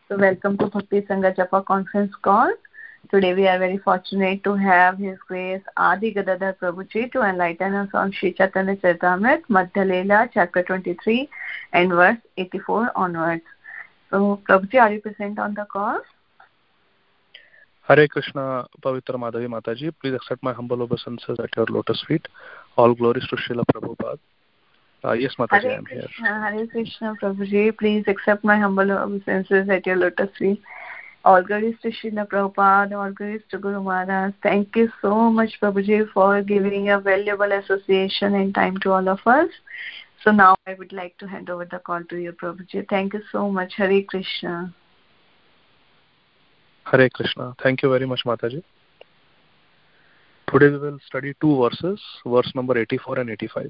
So welcome to Bhakti Sangha Japa conference call. Today we are very fortunate to have His Grace Adi Gadadhar Prabhuji to enlighten us on Sri Chaitanya Charitamrita, Madhya Leela, chapter 23 and verse 84 onwards. So Prabhuji, are you present on the call? Hare Krishna, Pavitra Madhavi Mataji. Please accept my humble obeisances at your lotus feet. All glories to Srila Prabhupada. Yes, Mataji, I am here. Hare Krishna, Prabhuji. Please accept my humble obeisances at your lotus feet. All glories to Srila Prabhupada. All glories to Guru Maharaj. Thank you so much, Prabhuji, for giving a valuable association and time to all of us. So now I would like to hand over the call to you, Prabhuji. Thank you so much. Hare Krishna. Hare Krishna. Thank you very much, Mataji. Today we will study two verses, verse number 84 and 85.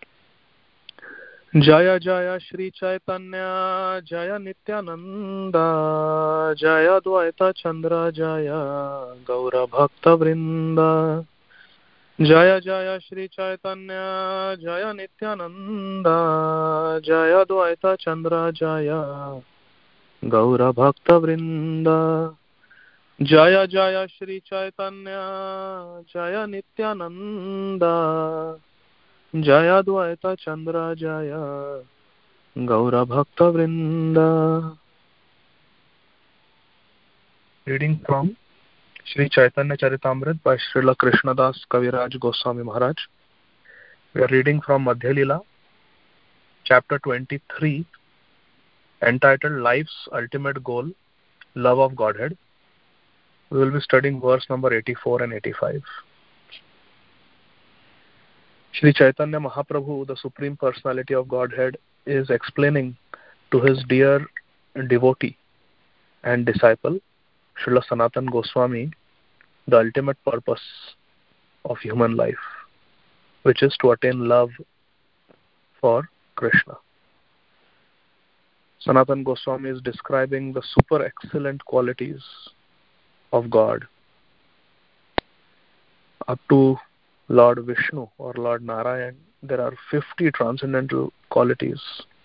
Jaya Jaya Shri Chaitanya Jaya Nityananda Jaya Dvaita Chandra Jaya Gaura Bhakta Vrinda. Jaya Jaya Shri Chaitanya Jaya Nityananda Jaya Dvaita Chandra Jaya Gaura Bhakta Vrinda. Jaya Jaya Shri Chaitanya Jaya Nityananda Jaya Dvaita Chandra Jaya Gaura Bhakta Vrinda. Reading from Sri Chaitanya Charitamrita by Srila Krishnadas Kaviraj Goswami Maharaj. We are reading from Madhya Leela, chapter 23, entitled Life's Ultimate Goal, Love of Godhead. We will be studying verse number 84 and 85. Sri Chaitanya Mahaprabhu, the Supreme Personality of Godhead, is explaining to his dear devotee and disciple, Srila Sanatana Goswami, the ultimate purpose of human life, which is to attain love for Krishna. Sanatana Goswami is describing the super excellent qualities of God. Up to Lord Vishnu or Lord Narayan, there are 50 transcendental qualities,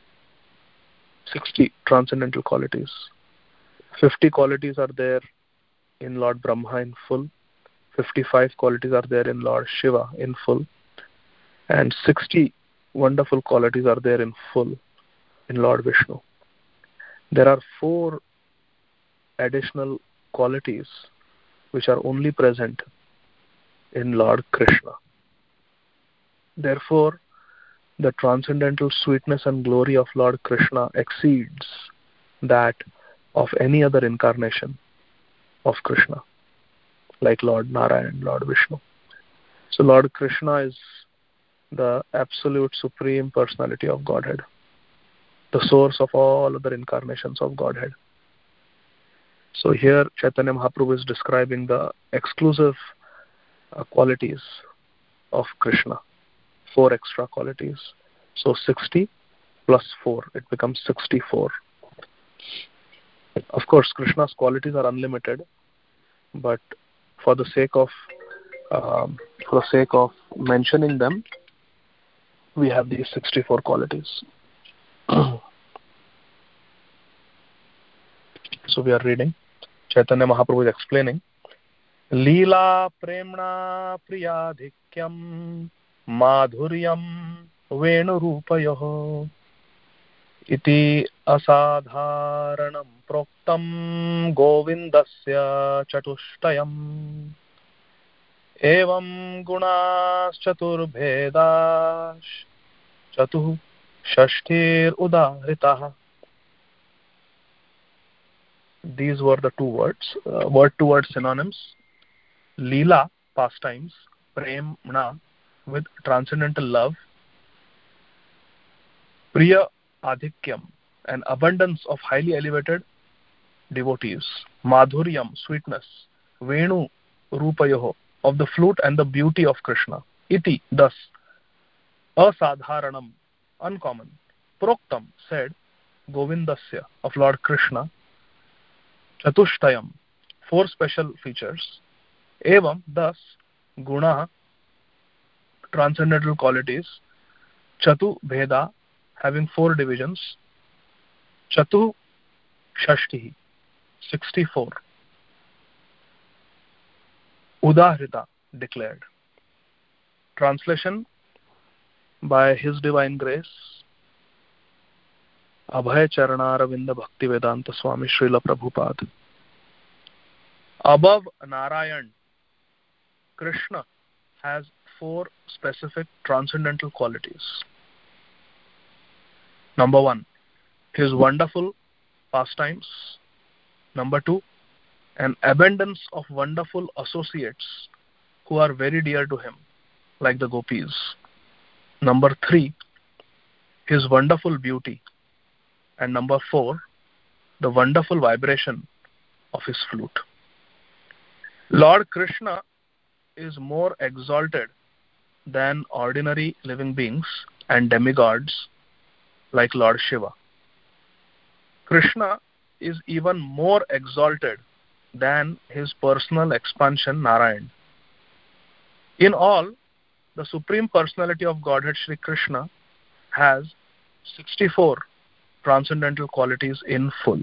60 transcendental qualities. 50 qualities are there in Lord Brahma in full, 55 qualities are there in Lord Shiva in full, and 60 wonderful qualities are there in full in Lord Vishnu. There are 4 additional qualities which are only present in Lord Krishna. Therefore, the transcendental sweetness and glory of Lord Krishna exceeds that of any other incarnation of Krishna, like Lord Narayan, Lord Vishnu. So Lord Krishna is the absolute supreme personality of Godhead, the source of all other incarnations of Godhead. So here Chaitanya Mahaprabhu is describing the exclusive qualities of Krishna, 4 extra qualities. So 60 plus 4, it becomes 64. Of course, Krishna's qualities are unlimited, but for the sake of mentioning them, we have these 64 qualities. So we are reading. Chaitanya Mahaprabhu is explaining. Leela premna priyadhikyam madhuryam venurupayoh iti asadharanam proktam govindasya chatushtayam evam gunas chaturbhedash chatuh shashtir udahritaha. These were the two words, word-to-word synonyms. Leela, pastimes, premna, with transcendental love, priya adhikyam, an abundance of highly elevated devotees, madhuryam, sweetness, venu rupayoho, of the flute and the beauty of Krishna, iti, thus, asadharanam, uncommon, proktam, said, govindasya, of Lord Krishna, chatushtayam, 4 special features, evam, thus, guna, transcendental qualities, chatu bheda, having 4 divisions, chatu shashtihi, 64. Udahrita, declared. Translation by His Divine Grace, Abhay Charanaaravinda Bhaktivedanta Swami Srila Prabhupada. Above Narayan, Krishna has 4 specific transcendental qualities. Number 1, his wonderful pastimes. Number 2, an abundance of wonderful associates who are very dear to him, like the gopis. Number 3, his wonderful beauty. And number 4, the wonderful vibration of his flute. Lord Krishna is more exalted than ordinary living beings and demigods like Lord Shiva. Krishna is even more exalted than his personal expansion Narayan. In all, the Supreme Personality of Godhead Shri Krishna has 64 transcendental qualities in full.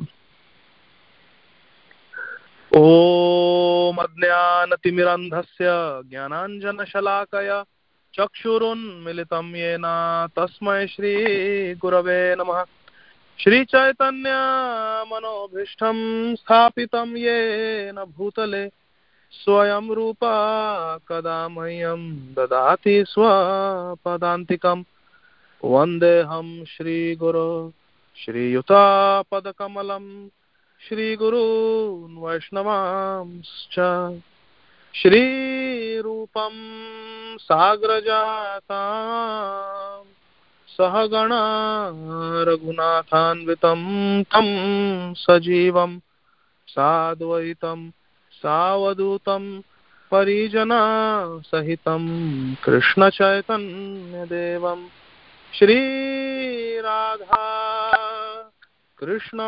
Om Ajnanatimirandhasya Jnananjanashalakaya Chakshurunmilitam Yena Tasmai Shri Gurave Namah. Shri Chaitanya Manobhishtam Sthapitam Yena Bhutale Swayam Rupa Kadamahyam Dadati Swapadantikam Vandeham Shri Guru Shri Yuta Padakamalam Shri Guru Vaishnavamscha Shri Rupam Sagrajatam Sahagana Raghunathanvitam Tam Sajivam Sadvaitam Savadutam Parijana Sahitam Krishna Chaitanya Devam Shri Radha Krishna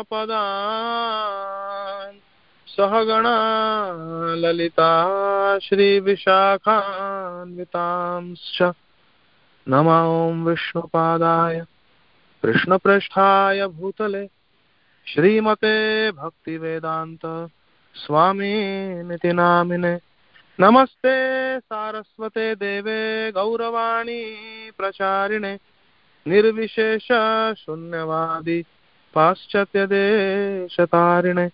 Padan Sahagana Lalita Shri Vishakhan Vitamscha Nama Om Vishnu Padaya Krishna Prasthaya Bhutale Shri Mate Bhakti Vedanta Swami Niti Namine Namaste Saraswate Deve Gauravani Pracharine Nirvishesha Shunyavadi Paschatya Deshatarine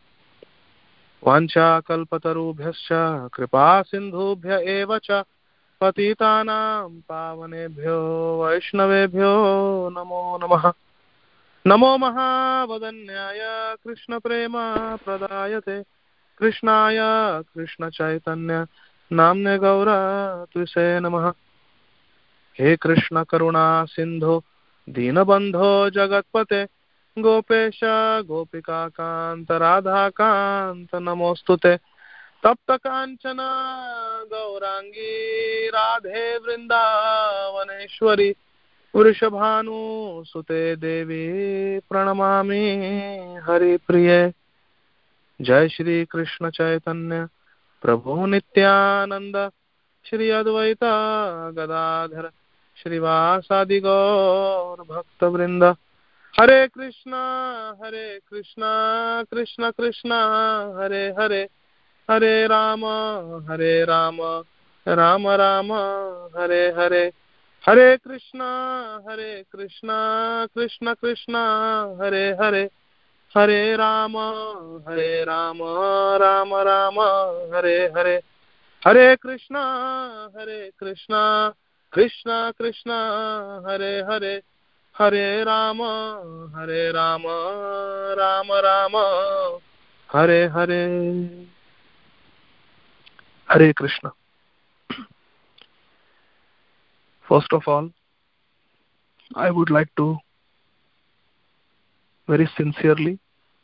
Vancha Kalpatarubhyascha Kripa Sindhubhya Evacha Patitanam Pavanebhyo Vaishnavebhyo Namo Namaha. Namo Mahavadanyaya Krishna Prema Pradayate Krishnaya Krishna Chaitanya Namne Gaura Twise Namaha. He Krishna Karuna Sindhu Dinabandho Jagatpate Gopesha Gopika Kanta Radha Kanta Namostute Tapta Kanchana Gaurangi Radhe Vrindavaneshwari Vrishabhanu Sute Devi Pranamami Hari Priye. Jai Shri Krishna Chaitanya Prabhu Nityananda Shri Advaita Gadadhara Shrivasadi Gaur Bhakta Vrinda. Hare Krishna Krishna Krishna Hare Hare Hare Rama Rama Rama Hare Hare. Hare Krishna Krishna Krishna Hare Hare Hare Rama Rama Rama Hare Hare. Hare Krishna Krishna Krishna Hare Hare Hare Rama Rama Rama Hare Hare. Hare Krishna. First of all, I would like to very sincerely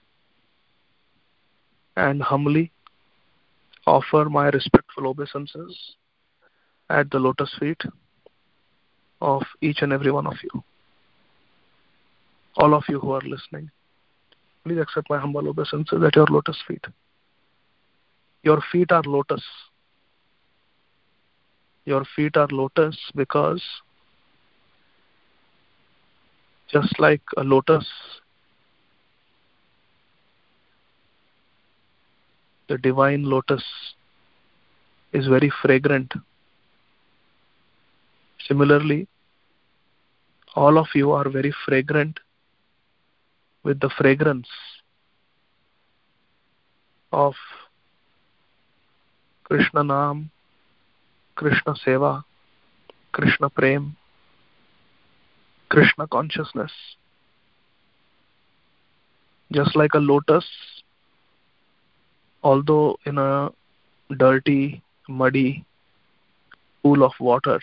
and humbly offer my respectful obeisances at the lotus feet of each and every one of you. All of you who are listening, please accept my humble obeisances at your lotus feet. Your feet are lotus. Your feet are lotus because just like a lotus the divine lotus is very fragrant. Similarly, all of you are very fragrant with the fragrance of Krishna Naam, Krishna Seva, Krishna Prem, Krishna consciousness. Just like a lotus, although in a dirty, muddy pool of water,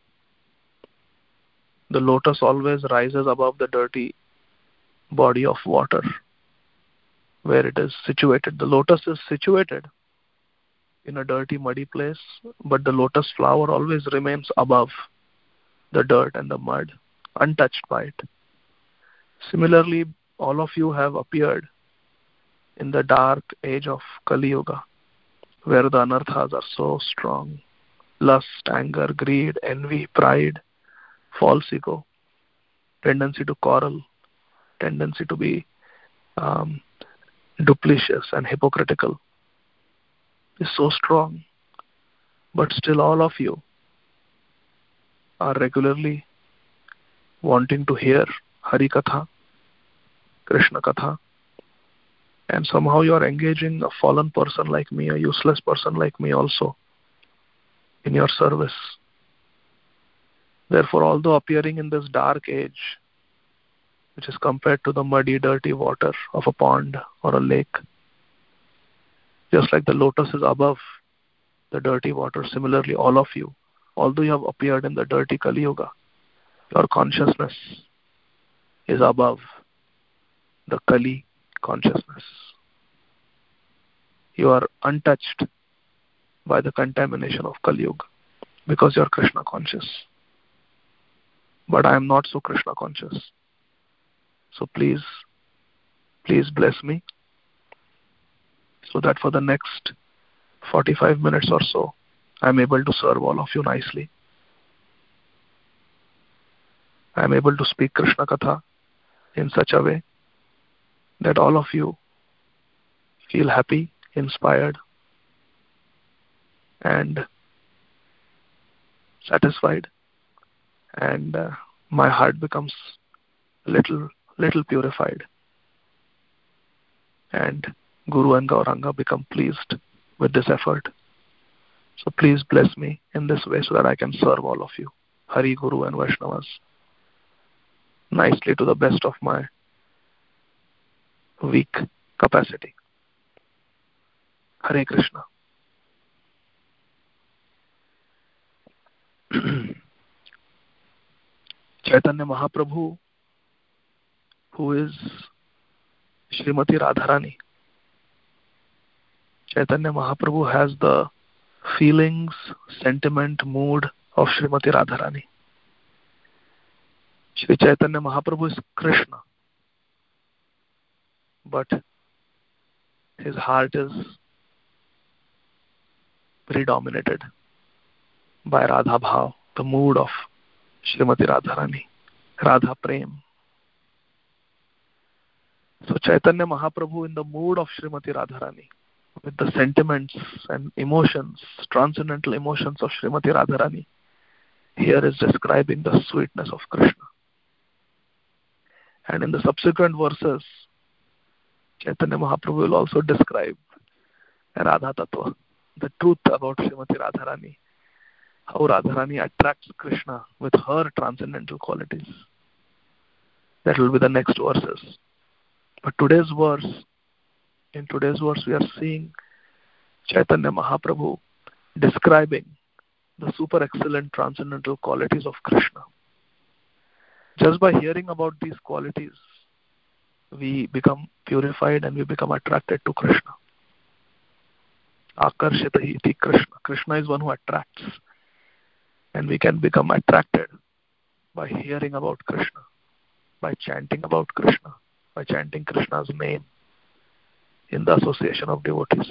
the lotus always rises above the dirty body of water where it is situated. The lotus is situated in a dirty, muddy place, but the lotus flower always remains above the dirt and the mud, untouched by it. Similarly, all of you have appeared in the dark age of Kali Yuga, where the anarthas are so strong. Lust, anger, greed, envy, pride, false ego, tendency to quarrel, tendency to be duplicitous and hypocritical is so strong. But still all of you are regularly wanting to hear Hari Katha, Krishna Katha, and somehow you are engaging a fallen person like me, a useless person like me also in your service. Therefore, although appearing in this dark age, which is compared to the muddy, dirty water of a pond or a lake, just like the lotus is above the dirty water, similarly all of you, although you have appeared in the dirty Kali Yuga, your consciousness is above the Kali consciousness. You are untouched by the contamination of Kali Yuga because you are Krishna conscious. But I am not so Krishna conscious. So please bless me so that for the next 45 minutes or so, I am able to serve all of you nicely. I am able to speak Krishna Katha in such a way that all of you feel happy, inspired, and satisfied, and my heart becomes a little purified, and Guru and Gauranga become pleased with this effort. So please bless me in this way so that I can serve all of you, Hari, Guru and Vaishnavas, nicely to the best of my weak capacity. Hare Krishna. Chaitanya Mahaprabhu, who is Srimati Radharani. Chaitanya Mahaprabhu has the feelings, sentiment, mood of Srimati Radharani. Shri Chaitanya Mahaprabhu is Krishna, but his heart is predominated by Radha Bhav, the mood of Srimati Radharani, Radha Prem. So Chaitanya Mahaprabhu in the mood of Srimati Radharani, with the sentiments and emotions, transcendental emotions of Srimati Radharani, here is describing the sweetness of Krishna. And in the subsequent verses, Chaitanya Mahaprabhu will also describe Radha Tattva, the truth about Srimati Radharani, how Radharani attracts Krishna with her transcendental qualities. That will be the next verses. But in today's verse, we are seeing Chaitanya Mahaprabhu describing the super excellent transcendental qualities of Krishna. Just by hearing about these qualities, we become purified and we become attracted to Krishna. Akarshita iti Krishna. Krishna is one who attracts. And we can become attracted by hearing about Krishna, by chanting about Krishna, by chanting Krishna's name in the association of devotees,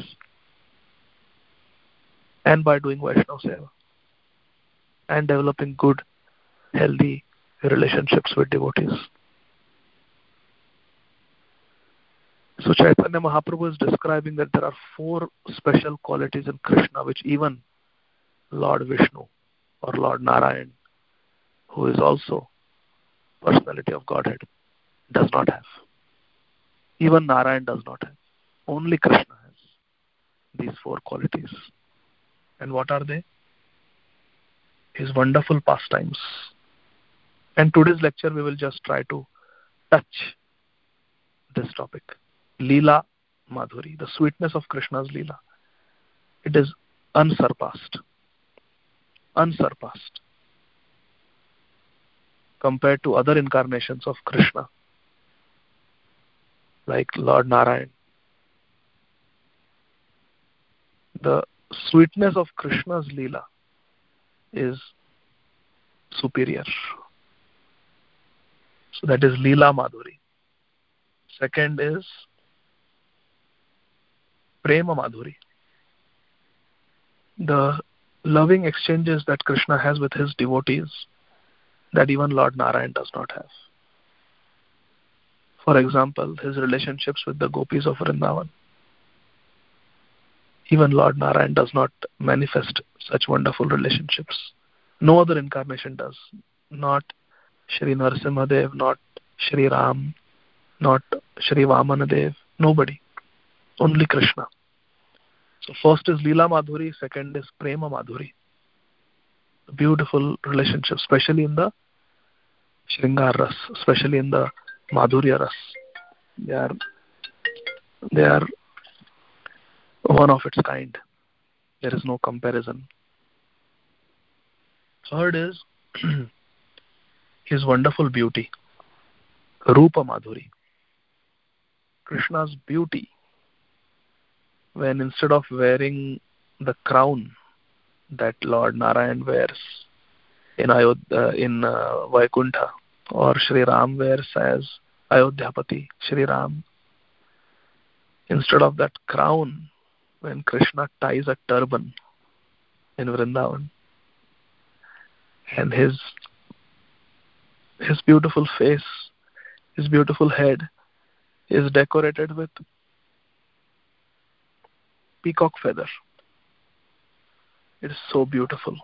and by doing Vaishnava Seva and developing good, healthy relationships with devotees. So Chaitanya Mahaprabhu is describing that there are 4 special qualities in Krishna which even Lord Vishnu or Lord Narayan, who is also personality of Godhead, does not have. Even Narayan does not have. Only Krishna has these 4 qualities. And what are they? His wonderful pastimes. And today's lecture we will just try to touch this topic. Leela Madhuri, the sweetness of Krishna's Leela. It is unsurpassed. Unsurpassed. Compared to other incarnations of Krishna, like Lord Narayan. The sweetness of Krishna's Leela is superior. So that is Leela Madhuri. Second is Prema Madhuri. The loving exchanges that Krishna has with his devotees that even Lord Narayan does not have. For example, his relationships with the gopis of Vrindavan. Even Lord Narayan does not manifest such wonderful relationships. No other incarnation does. Not Shri Narasimhadev, not Shri Ram, not Shri Vamanadev. Nobody. Only Krishna. So first is Leela Madhuri, second is Prema Madhuri. Beautiful relationship, especially in the Shringar Ras, especially in the Madhurya Ras. They are one of its kind. There is no comparison. Third is his wonderful beauty, Rupa Madhuri. Krishna's beauty, when instead of wearing the crown that Lord Narayan wears in Vaikuntha, or Shri Ram wears as Ayodhyapati, Shri Ram, instead of that crown, when Krishna ties a turban in Vrindavan, and his beautiful face, his beautiful head is decorated with peacock feather. It is so beautiful.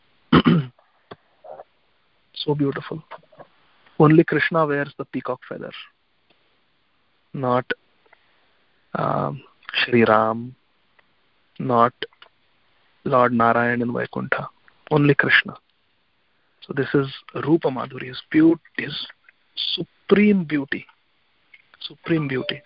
So beautiful. Only Krishna wears the peacock feather, not Shri Ram, not Lord Narayan in Vaikuntha. Only Krishna. So this is Rupa Madhuri, his beauty, his supreme beauty. Supreme beauty.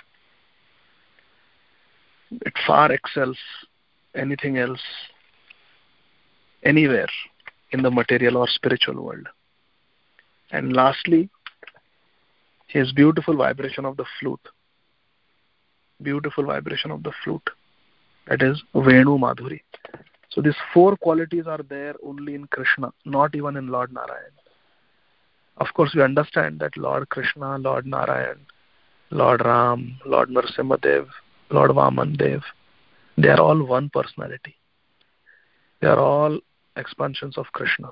It far excels anything else, anywhere in the material or spiritual world. And lastly, his beautiful vibration of the flute. Beautiful vibration of the flute. That is Venu Madhuri. So these 4 qualities are there only in Krishna, not even in Lord Narayan. Of course, we understand that Lord Krishna, Lord Narayan, Lord Ram, Lord Narasimhadev, Lord Vamandev, they are all one personality. They are all expansions of Krishna.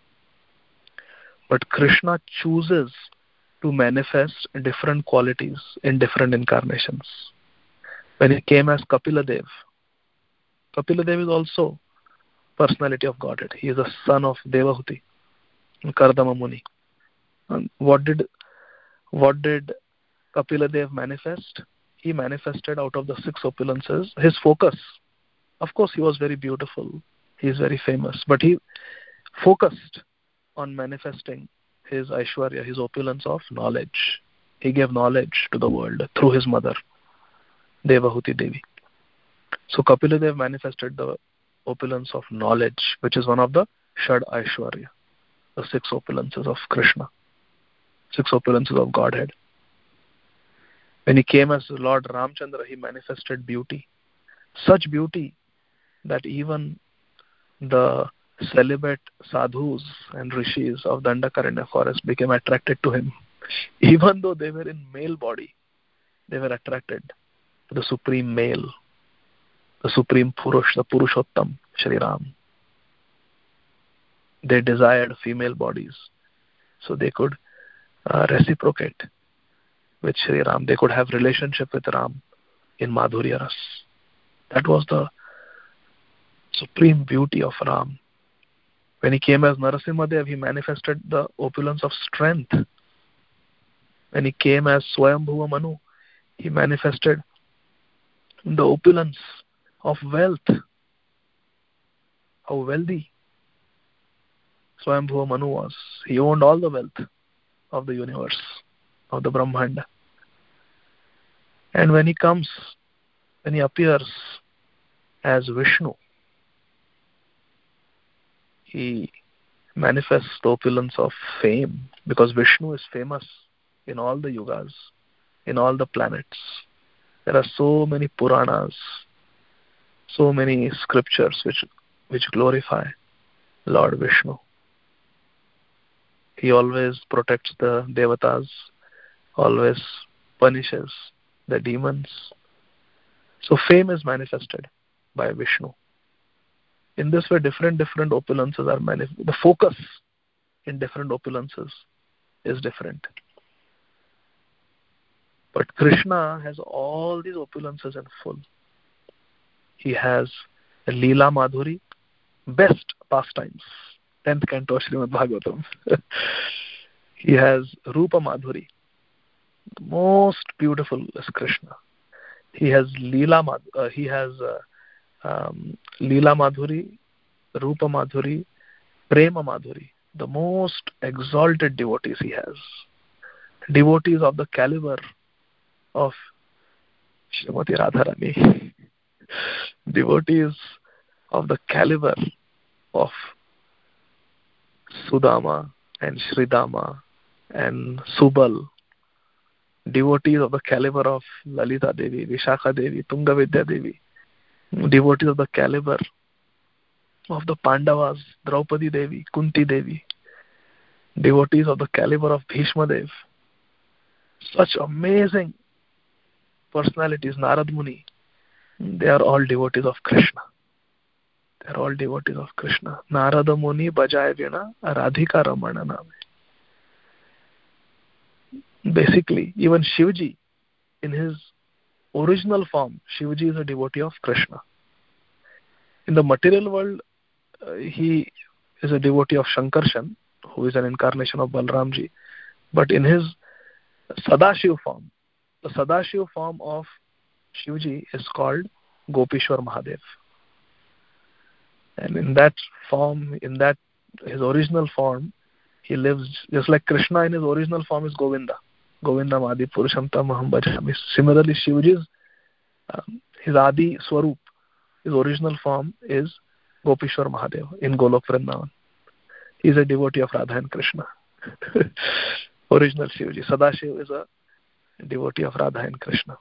But Krishna chooses to manifest different qualities in different incarnations. When he came as Kapila Dev is also personality of Godhead. He is a son of Devahuti, Kardama Muni. And what did Kapila Dev manifest? He manifested out of the 6 opulences his focus. Of course, he was very beautiful. He is very famous. But he focused on manifesting his Aishwarya, his opulence of knowledge. He gave knowledge to the world through his mother, Devahuti Devi. So Kapila Dev manifested the opulence of knowledge, which is one of the Shad Aishwarya, the 6 opulences of Krishna, 6 opulences of Godhead. When he came as Lord Ramchandra, he manifested beauty. Such beauty that even the celibate sadhus and rishis of Dandakaranya forest became attracted to him. Even though they were in male body, they were attracted to the supreme male, the supreme Purush, the Purushottam, Shri Ram. They desired female bodies so they could reciprocate with Shri Ram. They could have relationship with Ram in Madhurya Ras. That was the supreme beauty of Ram. When he came as Narasimhadev, he manifested the opulence of strength. When he came as Swayambhuva Manu, he manifested the opulence of wealth. How wealthy Swayambhuva Manu was. He owned all the wealth of the universe, of the Brahmanda. And when he appears as Vishnu, he manifests the opulence of fame, because Vishnu is famous in all the yugas, in all the planets. There are so many Puranas, so many scriptures which glorify Lord Vishnu. He always protects the Devatas, always punishes the demons. So fame is manifested by Vishnu. In this way, different opulences are manifested. The focus in different opulences is different. But Krishna has all these opulences in full. He has Leela Madhuri, best pastimes, 10th canto Srimad Bhagavatam. He has Rupa Madhuri, the most beautiful is Krishna. He has Leela Madhuri, Rupa Madhuri, Prema Madhuri, the most exalted devotees he has. Devotees of the caliber of Srimati Radharani. Devotees of the caliber of Sudama and Shridama and Subal. Devotees of the caliber of Lalita Devi, Vishakha Devi, Tungavidya Devi. Devotees of the caliber of the Pandavas, Draupadi Devi, Kunti Devi. Devotees of the caliber of Bhishma Dev. Such amazing personalities, Narad Muni. They are all devotees of Krishna. They are all devotees of Krishna. Narada Muni Bajaya Vina Radhika Ramana Name. Basically, even Shivji, in his original form, Shivji is a devotee of Krishna. In the material world, he is a devotee of Shankarshan, who is an incarnation of Balramji. But in his Sadashiv form, the Sadashiv form of Shivji is called Gopishwar Mahadev. And in that form, his original form, he lives just like Krishna in his original form is Govinda. Govinda Adi Purusham Tamaham Bhajami. Similarly, Shivji's his Adi Swarup, his original form is Gopishwar Mahadev in Golok Vrindavan. He is a devotee of Radha and Krishna. Original Shivji. Sadashiv is a devotee of Radha and Krishna.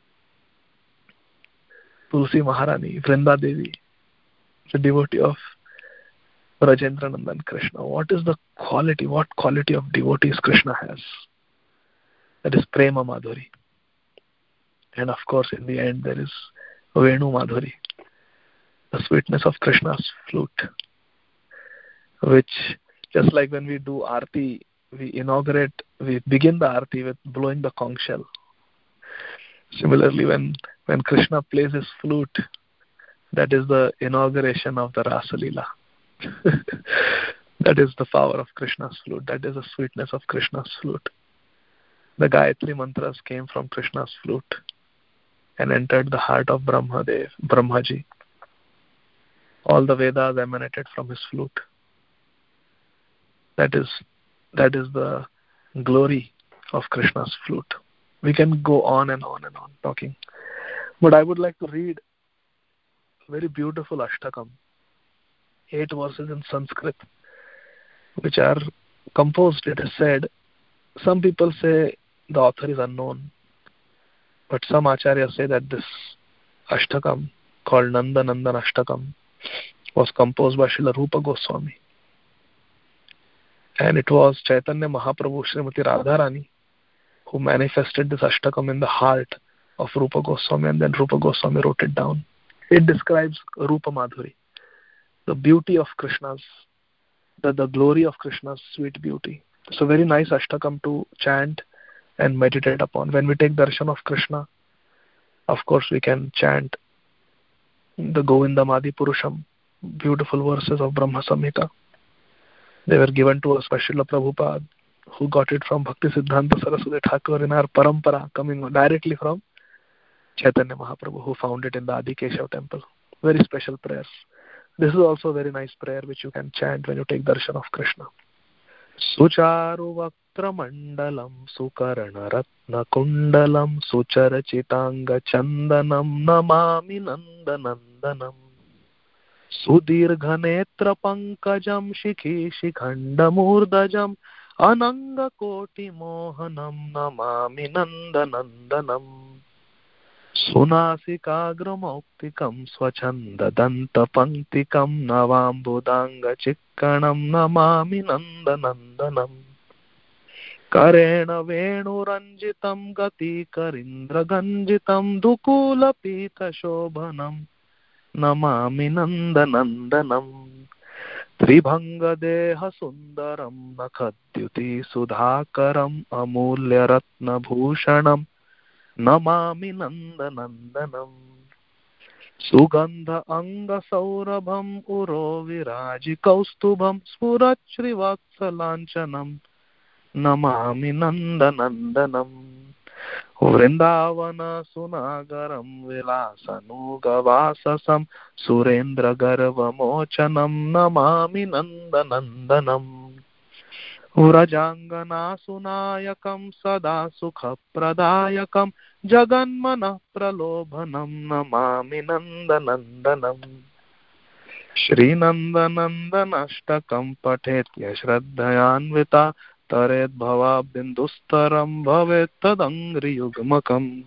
Tulsi Maharani, Vrinda Devi, is a devotee of Rajendra Nandan Krishna. What is the quality? What quality of devotees Krishna has? That is Prema Madhuri. And of course, in the end, there is Venu Madhuri, the sweetness of Krishna's flute, which, just like when we do Aarti, we begin the Aarti with blowing the conch shell. Similarly, when Krishna plays his flute, that is the inauguration of the Rasa Leela. That is the power of Krishna's flute. That is the sweetness of Krishna's flute. The Gayatri mantras came from Krishna's flute and entered the heart of Brahmaji. All the Vedas emanated from his flute. That is the glory of Krishna's flute. We can go on and on and on talking. But I would like to read a very beautiful Ashtakam, 8 verses in Sanskrit, which are composed, it is said. Some people say the author is unknown, but some acharyas say that this Ashtakam, called Nanda Nandan Ashtakam, was composed by Srila Rupa Goswami. And it was Chaitanya Mahaprabhu, Srimati Radharani, who manifested this Ashtakam in the heart of Rupa Goswami, and then Rupa Goswami wrote it down. It describes Rupa Madhuri, the beauty of Krishna's, the glory of Krishna's sweet beauty. It's a very nice Ashtakam to chant and meditate upon. When we take darshan of Krishna, Of course, we can chant the Govindam Adi Purusham, beautiful verses of Brahma Samhita. They were given to us by Srila Prabhupada, who got it from Bhakti Siddhanta Saraswati Thakur in our parampara, coming directly from Chaitanya Mahaprabhu, who found it in the Adi Keshav temple. Very special prayers. This is also a very nice prayer which you can chant when you take darshan of Krishna. Sucharu Vaktra Mandalam Sukarana Ratna Kundalam Sucharachitanga Chandanam Namami Nandanandanam Sudirghanetra Pankajam Shikhi Shikhandamurdajam Ananga Koti Mohanam Namami Nandanandanam Sunasikagramouktikam Swachanda Danta Panktikam Navambudanga Chikkanam Namami Nandanandanam Karena Venuranjitam Gati Karindra Ganjitam Dukula Pita Shobhanam Namami Nandanandanam Tribhanga Deha Sundaram Nakhadyuti Sudhakaram Amulya Ratna Bhushanam Namami Nandanandanam Sugandha Anga Saurabham Uro Viraji Kaustubham Spurachri Vatsalanchanam Namami Nandanandanam Vrindavana Sunagaram Vilasanugavasasam Surendra Garvamochanam Namami Nandanandanam Vrajangana Sunayakam Sada Sukha Pradayakam Jaganmana Pralobhanam Namami Nandanandanam Shri Nandanandanashtakam Pathetya Shraddhayanvita Taret Bhava Bindustaram Bhavet Tadangri Yugmakam.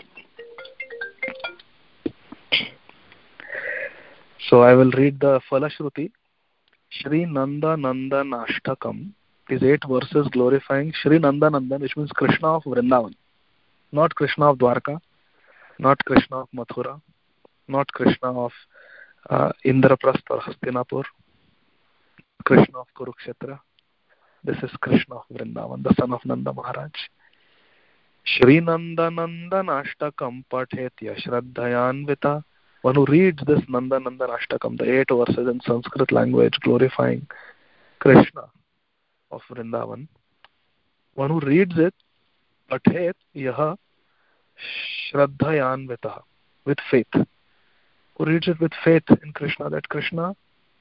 So I will read the Falashruti. Shri Nandanandanashtakam is 8 verses glorifying Shri Nandanandan, which means Krishna of Vrindavan. Not Krishna of Dwarka, not Krishna of Mathura, not Krishna of Indraprastha or Hastinapur, Krishna of Kurukshetra. This is Krishna of Vrindavan, the son of Nanda Maharaj. Shri Nandanandan Ashtakam Pathetya Shraddhayanvita. One who reads this Nandanandan Ashtakam, the 8 verses in Sanskrit language glorifying Krishna of Vrindavan, one who reads it, Pathet Yaha Shraddhayanvita, with faith. Who reads it with faith in Krishna, that Krishna,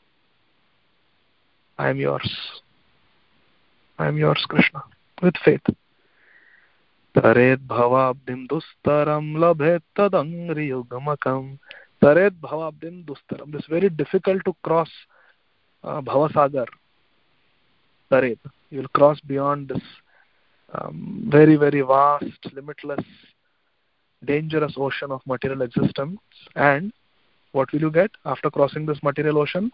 I am yours. I am yours, Krishna, with faith. Taret bhavabdim dustaram labhet tadangri yugamakam. Taret bhavabdim dustaram. This is very difficult to cross Bhavasagar. Taret. You will cross beyond this very, very vast, limitless, dangerous ocean of material existence. And what will you get after crossing this material ocean?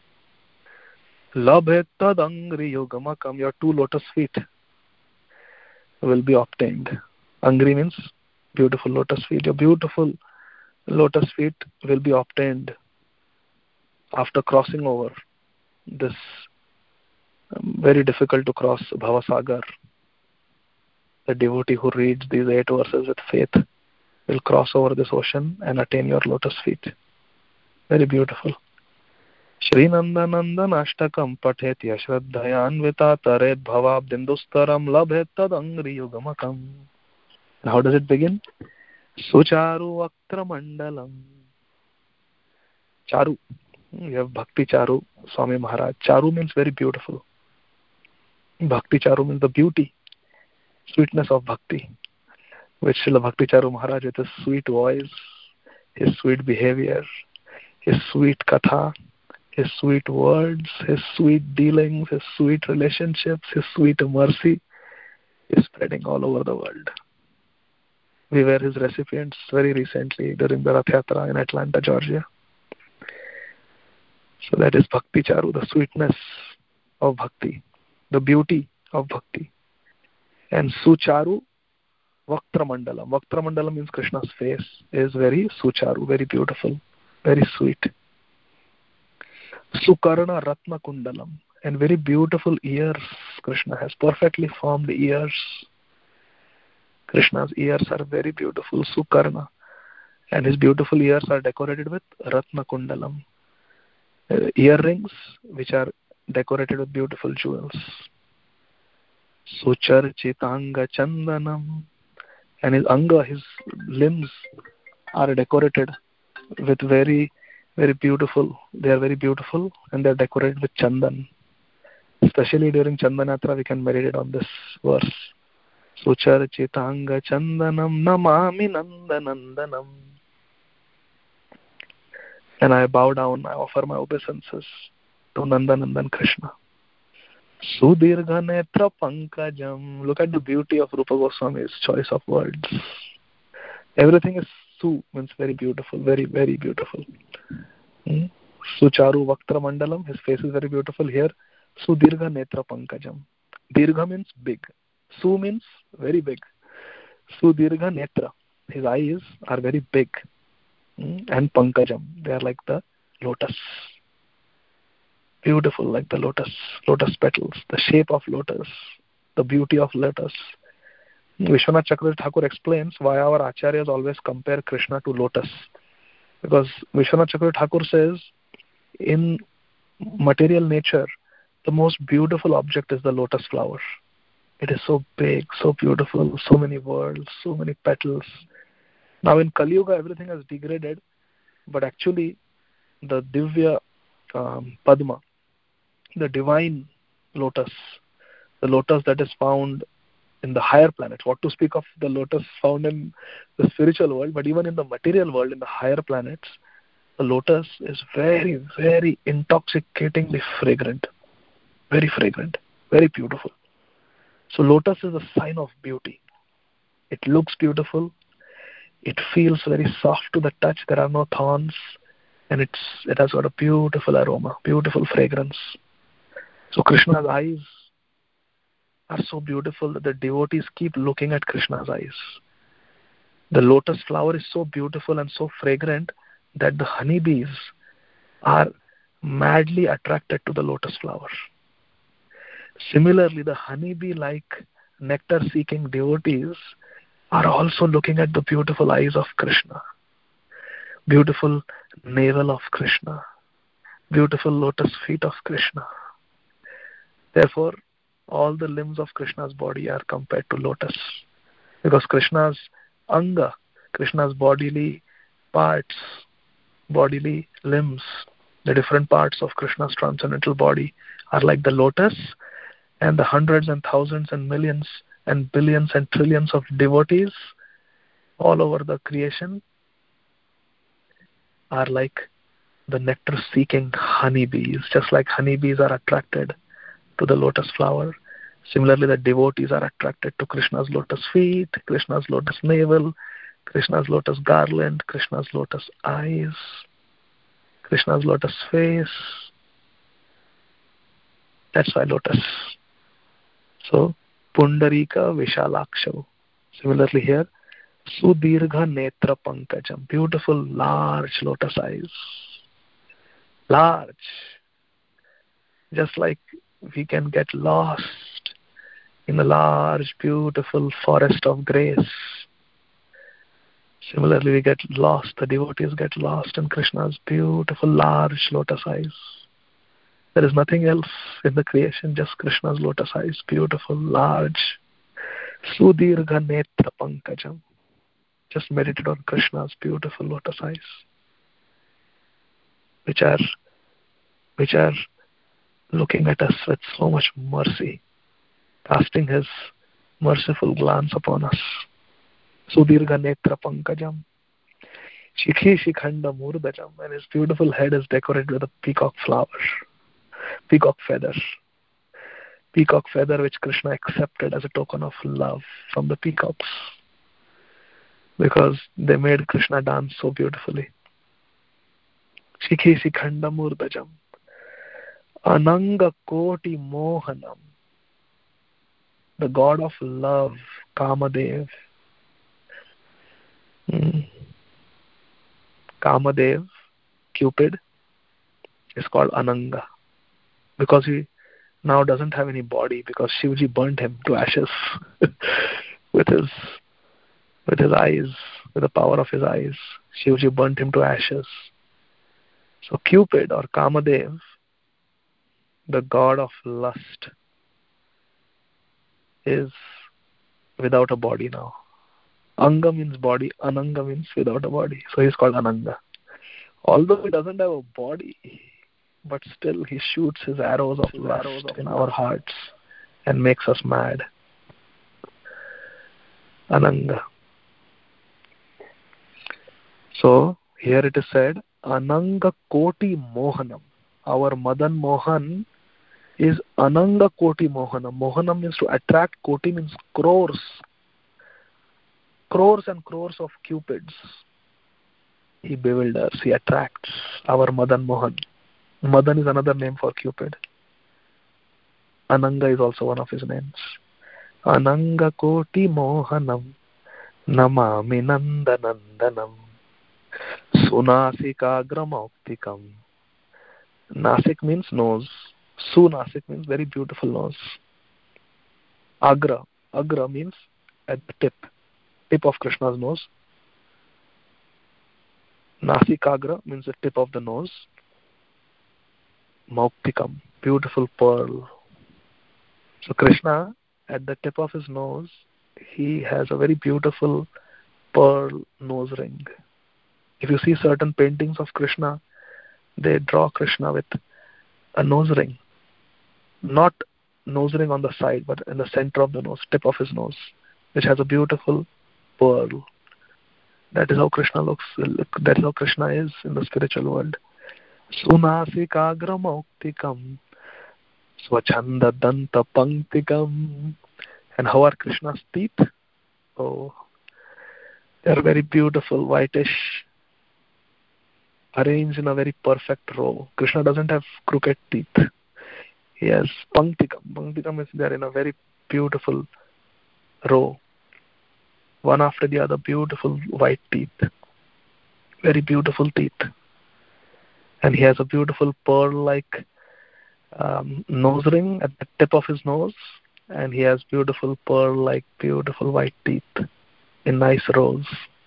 Labhet tadangri yugamakam. Your 2 lotus feet will be obtained. Angri means beautiful lotus feet. Your beautiful lotus feet will be obtained after crossing over this very difficult to cross Bhavasagar. The devotee who reads these 8 verses with faith will cross over this ocean and attain your lotus feet. Very beautiful. Shri Nandanandan Ashtakam Pathetya Shraddhayanvita Taret Bhavabdindustaram Labhet Tadangri Yugamakam. How does it begin? Sucharu Vaktra Mandalam. Charu. You have Bhakti Charu, Swami Maharaj. Charu means very beautiful. Bhakti Charu means the beauty, sweetness of Bhakti, which Srila Bhakti Charu Maharaj, with his sweet voice, his sweet behavior, his sweet katha, his sweet words, his sweet dealings, his sweet relationships, his sweet mercy is spreading all over the world. We were his recipients very recently during the Rath Yatra in Atlanta, Georgia. So that is Bhakti Charu, the sweetness of Bhakti, the beauty of Bhakti. And Sucharu Vaktra Mandalam. Vaktra Mandalam means Krishna's face is very Sucharu, very beautiful, very sweet. Sukarna Ratna Kundalam, and very beautiful ears Krishna has, perfectly formed ears. Krishna's ears are very beautiful, Sukarna. And his beautiful ears are decorated with Ratna Kundalam, earrings which are decorated with beautiful jewels. Sucharchitanga Chandanam, and his anga, his limbs are decorated with very, very beautiful. They are very beautiful and they are decorated with chandan. Especially during Chandanatra, we can meditate on this verse. Sucharchitanga Chandanam Namami Nandanandanam. And I bow down, I offer my obeisances to Nandanandan Krishna. Sudirgha Netra Pankajam. Look at the beauty of Rupa Goswami's choice of words. Everything is Su, means very beautiful, very, very beautiful. Sucharu Vaktra Mandalam, his face is very beautiful. Here, Sudirgha Netra Pankajam. Dirgha means big. Su means very big. Sudirgha Netra, his eyes are very big. And Pankajam, they are like the lotus. Beautiful like the lotus petals, the shape of lotus, the beauty of lotus. Vishwanath Chakravarti Thakur explains why our acharyas always compare Krishna to lotus. Because Vishwanath Chakravarti Thakur says, in material nature, the most beautiful object is the lotus flower. It is so big, so beautiful, so many worlds, so many petals. Now in Kali Yuga, everything has degraded, but actually the Divya Padma, the divine lotus, the lotus that is found in the higher planets, what to speak of the lotus found in the spiritual world, but even in the material world, in the higher planets, the lotus is very, very intoxicatingly fragrant, very beautiful. So lotus is a sign of beauty. It looks beautiful, it feels very soft to the touch, there are no thorns, and it has got a beautiful aroma, beautiful fragrance. So Krishna's eyes are so beautiful that the devotees keep looking at Krishna's eyes. The lotus flower is so beautiful and so fragrant that the honeybees are madly attracted to the lotus flower. Similarly, the honeybee-like nectar-seeking devotees are also looking at the beautiful eyes of Krishna, beautiful navel of Krishna, beautiful lotus feet of Krishna. Therefore, all the limbs of Krishna's body are compared to lotus, because Krishna's anga, Krishna's bodily parts, bodily limbs, the different parts of Krishna's transcendental body are like the lotus, and the hundreds and thousands and millions and billions and trillions of devotees all over the creation are like the nectar-seeking honeybees. Just like honeybees are attracted to the lotus flower, similarly the devotees are attracted to Krishna's lotus feet, Krishna's lotus navel, Krishna's lotus garland, Krishna's lotus eyes, Krishna's lotus face. That's why lotus. So, Pundarika Vishalakshav. Similarly here, Sudirgha Netra Pankajam. Beautiful, large lotus eyes. Large. Just like we can get lost in a large, beautiful forest of grace. Similarly, we get lost, the devotees get lost in Krishna's beautiful, large lotus eyes. There is nothing else in the creation, just Krishna's lotus eyes, beautiful, large. Sudirgha Netra Pankajam. Just meditate on Krishna's beautiful lotus eyes, which are looking at us with so much mercy, casting his merciful glance upon us. Sudirgha Netra Pankajam. Shikhi Shikhanda Murdajam. And his beautiful head is decorated with a peacock flower, peacock feather. Peacock feather which Krishna accepted as a token of love from the peacocks, because they made Krishna dance so beautifully. Shikhi Shikhanda Murdajam. Ananga Koti Mohanam. The god of love, Kamadev. Kamadev, Cupid, is called Ananga, because he now doesn't have any body, because Shivji burnt him to ashes with his eyes, with the power of his eyes. Shivji burnt him to ashes. So Cupid or Kamadev, the god of lust, is without a body now. Anga means body, Ananga means without a body. So he's called Ananga. Although he doesn't have a body, but still he shoots his arrows of lust in our hearts and makes us mad. Ananga. So here it is said, Ananga Koti Mohanam. Our Madan Mohan is Ananga Koti Mohanam. Mohanam means to attract, Koti means crores. Crores and crores of cupids. He bewilders, he attracts our Madan Mohan. Madan is another name for Cupid. Ananga is also one of his names. Ananga Koti Mohanam Namami Nandanandanam Sunasikagramouktikam. Nasik means nose. Sunasik means very beautiful nose. Agra. Agra means at the tip of Krishna's nose. Nasikagra means the tip of the nose. Mauktikam, beautiful pearl. So Krishna, at the tip of his nose, he has a very beautiful pearl nose ring. If you see certain paintings of Krishna, they draw Krishna with a nose ring. Not nose ring on the side, but in the center of the nose, tip of his nose, which has a beautiful pearl. That is how Krishna looks. That is how Krishna is in the spiritual world. Sunasikagramouktikam Swachanda Danta Panktikam. And how are Krishna's teeth? Oh, they are very beautiful, whitish, arranged in a very perfect row. Krishna doesn't have crooked teeth. He has Panktikam. Panktikam is there in a very beautiful row. One after the other, beautiful white teeth. Very beautiful teeth. And he has a beautiful pearl-like nose ring at the tip of his nose. And he has beautiful pearl-like, beautiful white teeth in nice rows.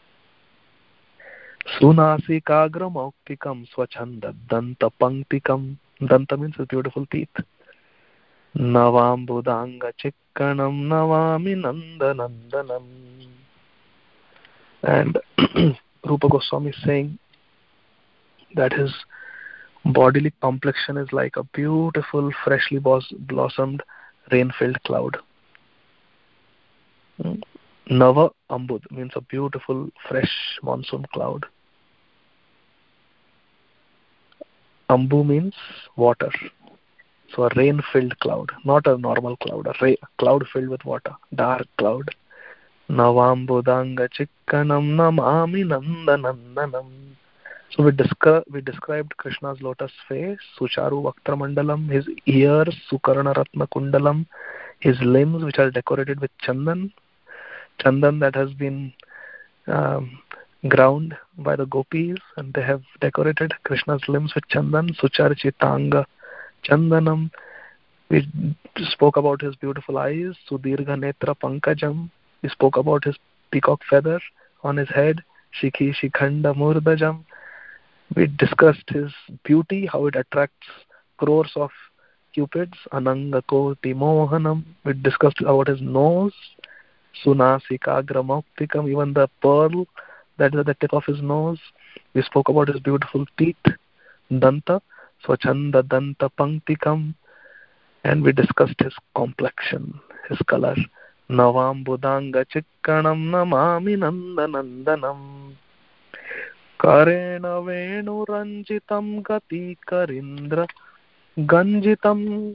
Sunasikagramouktikam Swachanda Danta Panktikam. Danta means his beautiful teeth. Navambudanga Chikkanam Navami Nandanandanam. And Rupa Goswami is saying that his bodily complexion is like a beautiful, freshly blossomed, rain-filled cloud. Nava Ambud means a beautiful, fresh monsoon cloud. Ambu means water. So a rain-filled cloud, not a normal cloud, a cloud filled with water, dark cloud. Navambudanga Chikkanam Namami Nandanandanam. So we described Krishna's lotus face, Sucharu Vaktra Mandalam, his ears, Sukarna Ratna Kundalam, his limbs which are decorated with chandan that has been ground by the gopis, and they have decorated Krishna's limbs with chandan, Sucharchitanga Chandanam. We spoke about his beautiful eyes, Sudirgha Netra Pankajam. We spoke about his peacock feather on his head, Shikhi Shikhanda Murdajam. We discussed his beauty, how it attracts crores of cupids, Ananga Koti Mohanam. We discussed about his nose, Sunasikagramouktikam, even the pearl that is at the tip of his nose. We spoke about his beautiful teeth, Danta, Swachanda Danta Panktikam. And we discussed his complexion, his color. Navambudanga Chikkanam Namami Nandanandanam. Karena Venu Ranjitam Gati Karindra Ganjitam.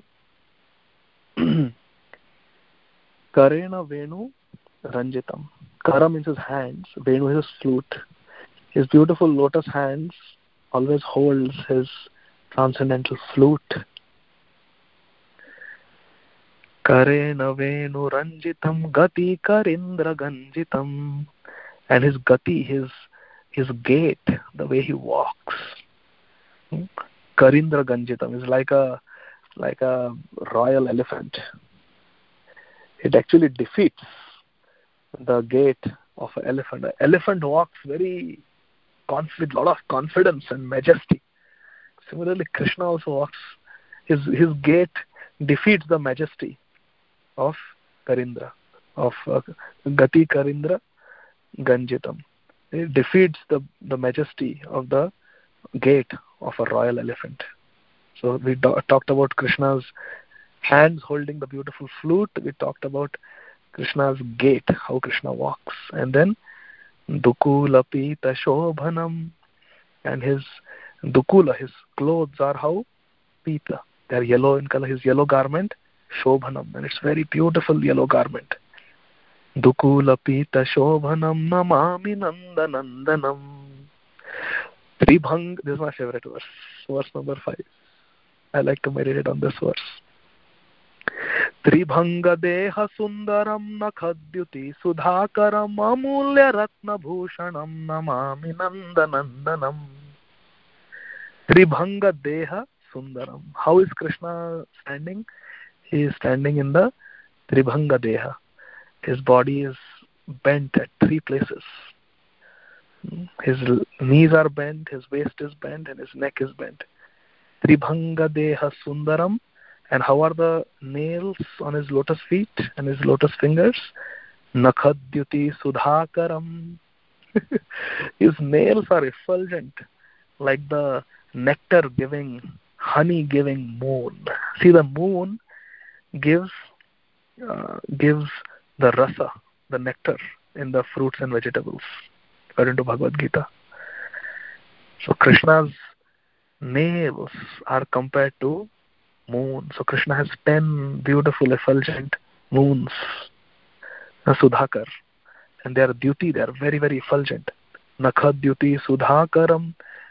Karena Venu Ranjitam. Kara means his hands, Venu is his flute. His beautiful lotus hands always holds his transcendental flute. Karena Venu Ranjitam Gati Karindra Ganjitam. And his gati, his gait, the way he walks, Karindra Ganjitam, is like a royal elephant. It actually defeats the gait of an elephant. An elephant walks very with lot of confidence and majesty. Similarly, Krishna also walks. His gait defeats the majesty of Karindra, of Gati Karindra Ganjitam. It defeats the majesty of the gait of a royal elephant. So we talked about Krishna's hands holding the beautiful flute. We talked about Krishna's gait, how Krishna walks. And then Dukula Pita Shobhanam. And his Dukula, his clothes are how? Pita. They are yellow in color. His yellow garment, Shobhanam. And it's very beautiful yellow garment. Dukula Pita Shobhanam Namami Nandanandanam. Tribhang, this is my favorite verse number 5. I like to meditate on this verse. Tribhanga Deha Sundaram Nakhadyuti Sudhakaram Amulya Ratna Bhushanam Namami Nandanandanam. Tribhanga Deha Sundaram. How is Krishna standing? He is standing in the Tribhanga Deha. His body is bent at 3 places. His knees are bent, his waist is bent, and his neck is bent. Tribhanga Deha Sundaram. And how are the nails on his lotus feet and his lotus fingers? Nakhadyuti Sudhakaram. His nails are effulgent, like the nectar-giving, honey-giving moon. See, the moon gives the rasa, the nectar, in the fruits and vegetables, according to Bhagavad Gita. So Krishna's nails are compared to moon. So Krishna has 10 beautiful effulgent moons, Sudhakar, and they are Dyuti, they are very, very effulgent. Nakhadyuti Sudhakaram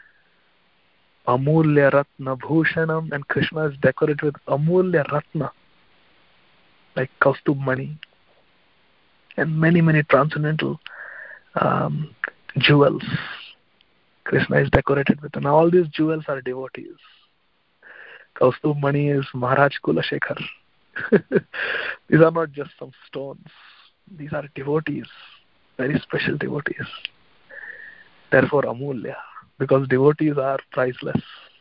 Amulya Ratna Bhushanam, and Krishna is decorated with Amulya Ratna, like Kaustubh Mani, and many, many transcendental jewels Krishna is decorated with. And all these jewels are devotees. Kaustubh Mani is Maharaj Kulashekar. These are not just some stones. These are devotees, very special devotees. Therefore Amulya, because devotees are priceless.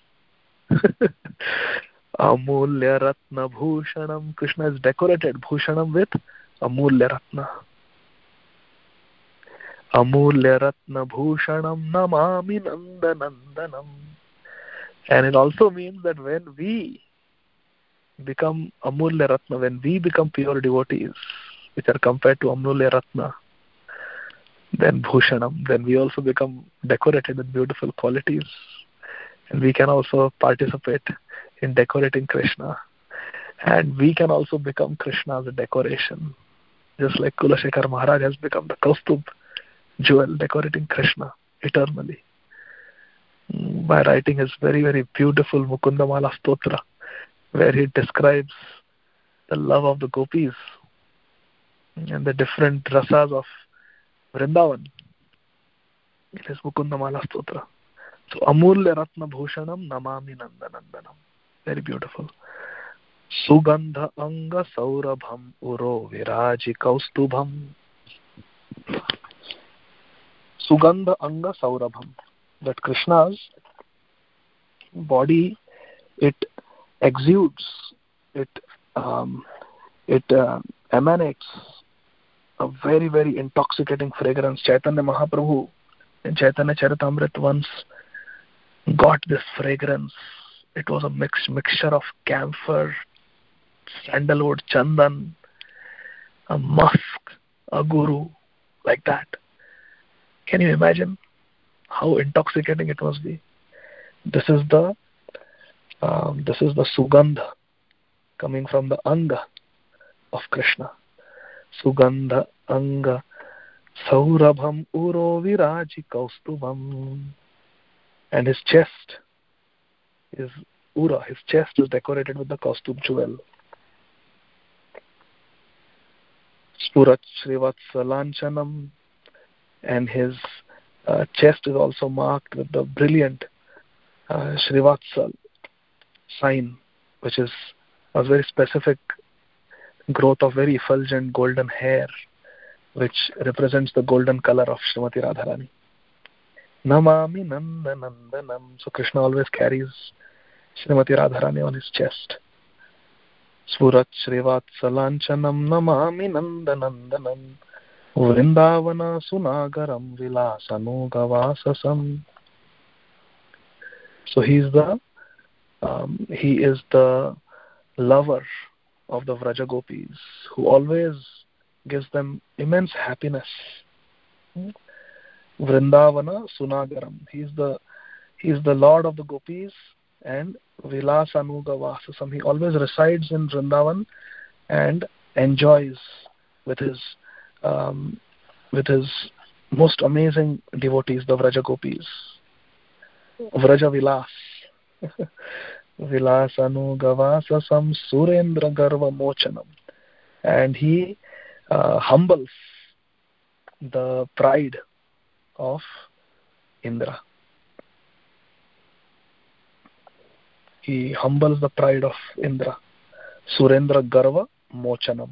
Amulya Ratna Bhushanam. Krishna is decorated Bhushanam with Amulya Ratna. Amulya Ratna Bhushanam Namami Nandanandanam. And it also means that when we become Amulya Ratna, when we become pure devotees, which are compared to Amulya Ratna, then Bhushanam, then we also become decorated with beautiful qualities. And we can also participate in decorating Krishna. And we can also become Krishna's decoration. Just like Kulashekar Maharaj has become the Kaustubh jewel decorating Krishna eternally, by writing his very, very beautiful Mukundamala Stotra, where he describes the love of the gopis and the different rasas of Vrindavan in his Mukundamala Stotra. So Amulya Ratna Bhushanam Namami Nandanandanam. Very beautiful. Sugandha Anga Saurabham Uro Viraji Kaustubham. Sugandha Anga Saurabham. That Krishna's body, it exudes, it emanates a very, very intoxicating fragrance. Chaitanya Mahaprabhu in Chaitanya Charitamrita once got this fragrance. It was a mixture of camphor, sandalwood, chandan, a musk, a guru, like that. Can you imagine how intoxicating it must be? This is the Sugandha coming from the Anga of Krishna. Sugandha Anga Saurabham Uro Viraji Kaustubham. And his chest is Ura. His chest is decorated with the Kaustubh jewel. Spurat Srivatsa Lanchanam. And his chest is also marked with the brilliant Srivatsa sign, which is a very specific growth of very effulgent golden hair, which represents the golden color of Srimati Radharani. Namami Nanda Nandanam. So Krishna always carries Srimati Radharani on his chest. Sfurat Srivatsalanchanam Namami Nanda Nandanam Vrindavana Sunagaram Vilasano Gavasasam. So he is the lover of the Vraja Gopis, who always gives them immense happiness. Vrindavana Sunagaram. He is the Lord of the Gopis, and Vilasanuga Vasasam. He always resides in Vrindavan and enjoys with his most amazing devotees, the Vraja Gopis. Vraja Vilas. Vilasanuga Vasasam Surendra Garva Mochanam. And he humbles the pride of Indra. He humbles the pride of Indra. Surendra Garva Mochanam.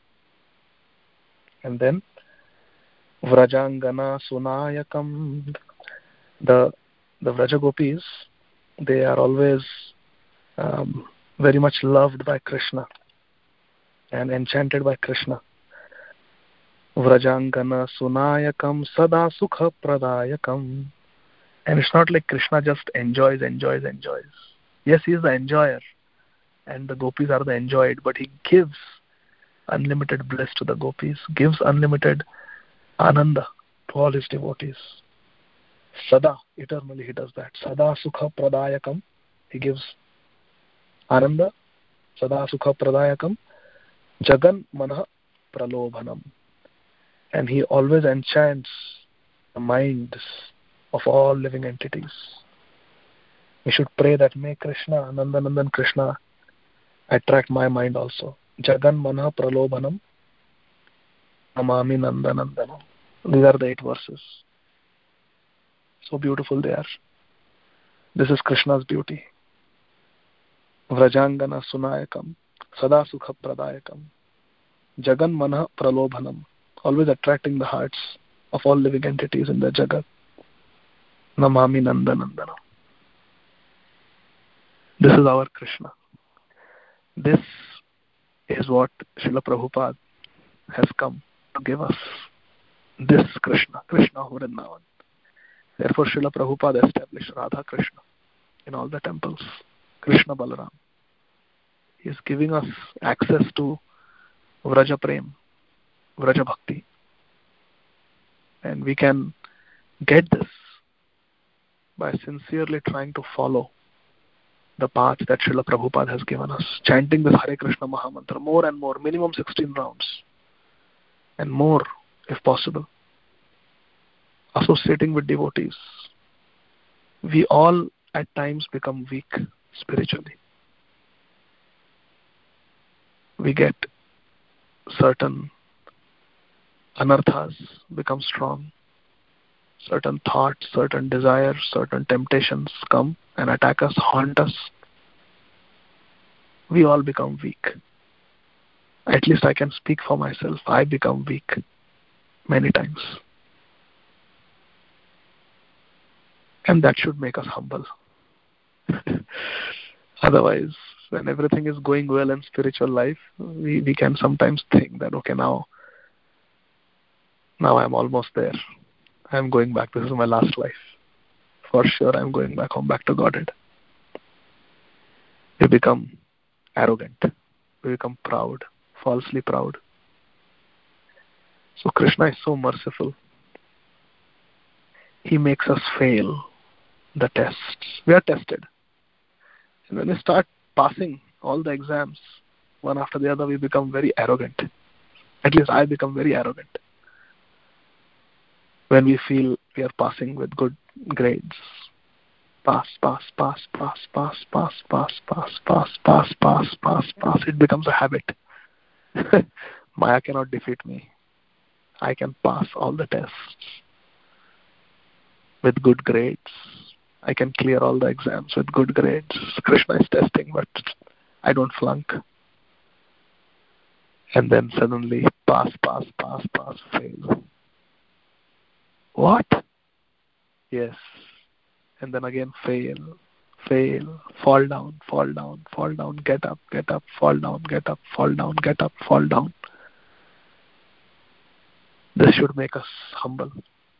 And then Vrajangana Sunayakam. The Vraja Gopis, they are always very much loved by Krishna and enchanted by Krishna. Vrajangana Sunayakam Sada Sukha Pradayakam. And it's not like Krishna just enjoys. Yes, he is the enjoyer, and the gopis are the enjoyed, but he gives unlimited bliss to the gopis, gives unlimited ananda to all his devotees. Sada, eternally he does that. Sada Sukha Pradayakam, he gives ananda. Sada Sukha Pradayakam, Jagan Manah Pralobhanam. And he always enchants the minds of all living entities. We should pray that may Krishna, Nandanandan Krishna, attract my mind also. Jagan Manah Pralobhanam, Namami Nandanandanam. These are the 8 verses. So beautiful they are. This is Krishna's beauty. Vrajangana Sunayakam, Sada Sukha Pradayakam, Jagan Manah Pralobhanam. Always attracting the hearts of all living entities in the Jagat. Namami Nandanandanam. This is our Krishna. This is what Srila Prabhupada has come to give us. This Krishna of Vrindavan. Therefore Srila Prabhupada established Radha Krishna in all the temples. Krishna Balaram. He is giving us access to Vraja Prem, Vraja Bhakti. And we can get this by sincerely trying to follow the path that Srila Prabhupada has given us, chanting this Hare Krishna Mahamantra more and more, minimum 16 rounds, and more if possible. Associating with devotees. We all at times become weak spiritually. We get certain anarthas become strong. Certain thoughts, certain desires, certain temptations come and attack us, haunt us. We all become weak. At least I can speak for myself. I become weak many times. And that should make us humble. Otherwise, when everything is going well in spiritual life, we can sometimes think that, okay, now I'm almost there. I'm going back. This is my last life. For sure, I'm going back home, back to Godhead. We become arrogant. We become proud, falsely proud. So Krishna is so merciful. He makes us fail the tests. We are tested. And when we start passing all the exams, one after the other, we become very arrogant. At least I become very arrogant. When we feel we are passing with good grades. Pass. It becomes a habit. Maya cannot defeat me. I can pass all the tests with good grades. I can clear all the exams with good grades. Krishna is testing, but I don't flunk. And then suddenly pass, fail. What? Yes. And then again fail, fall down, get up, fall down, get up, fall down, get up, fall down. This should make us humble.